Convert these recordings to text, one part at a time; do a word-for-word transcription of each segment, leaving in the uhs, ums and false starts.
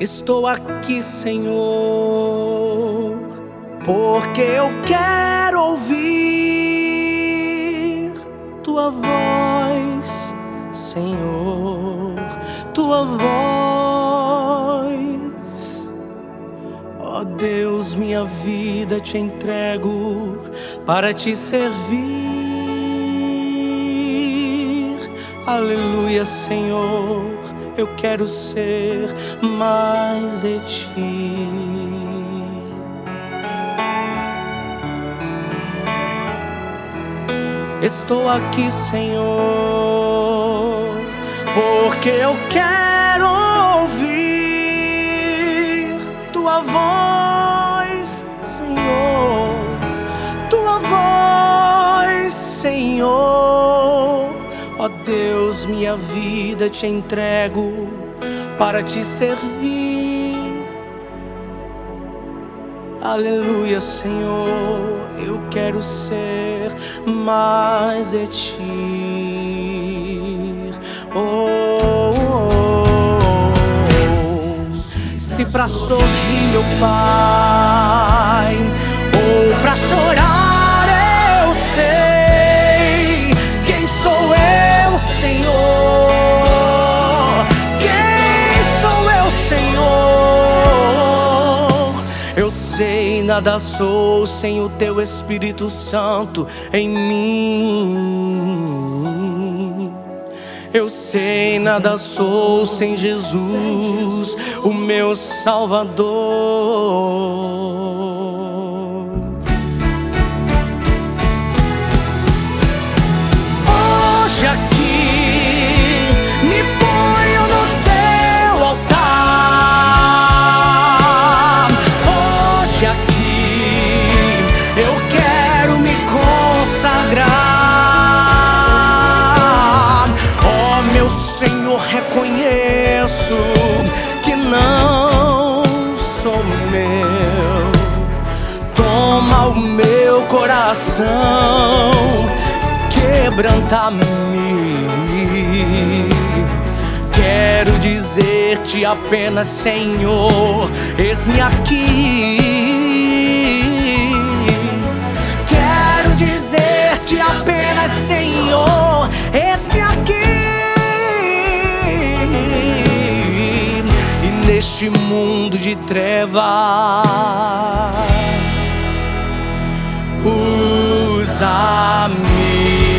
Estou aqui, Senhor, porque eu quero ouvir Tua voz, Senhor, Tua voz. Ó Deus, minha vida te entrego para te servir. Aleluia, Senhor, eu quero ser mais de Ti. Estou aqui, Senhor, porque eu quero ouvir Tua voz, Senhor, Tua voz, Senhor. Ó Deus, minha vida te entrego para te servir. Aleluia, Senhor, eu quero ser mais de Ti. Oh, oh, oh. Se pra sorrir, meu Pai, ou pra chorar, eu sei quem sou eu, Senhor. Eu sei, nada sou sem o Teu Espírito Santo em mim. Eu sei, nada sou sem Jesus, o meu Salvador. Hoje aqui me ponho no Teu altar. Hoje aqui eu quero me consagrar. Ó meu Senhor, reconheço que não sou meu. Toma o meu coração, quebranta-me. Quero dizer-te apenas, Senhor, eis-me aqui. Quero dizer-te apenas, Senhor, eis-me aqui. E neste mundo de trevas, usa-me.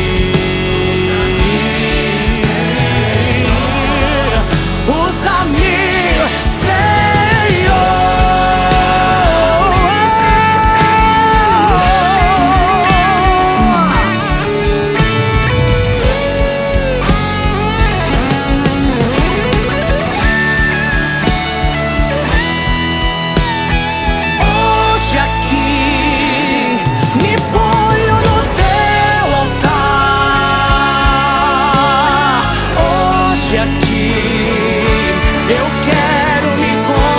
Usa-me, Senhor. Hoje aqui me ponho no Teu altar. Hoje aqui eu quero me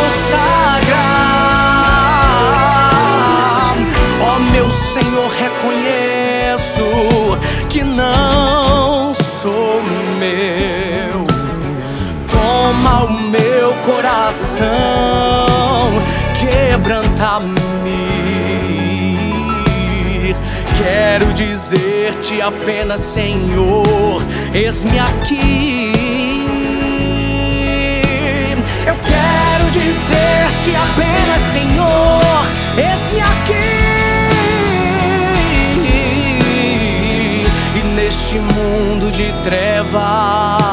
consagrar. Ó meu Senhor, reconheço que não sou meu. Toma o meu coração, quebranta-me. Quero dizer-te apenas, Senhor, eis-me aqui. Eu quero dizer-te apenas, Senhor, eis-me aqui. E neste mundo de trevas,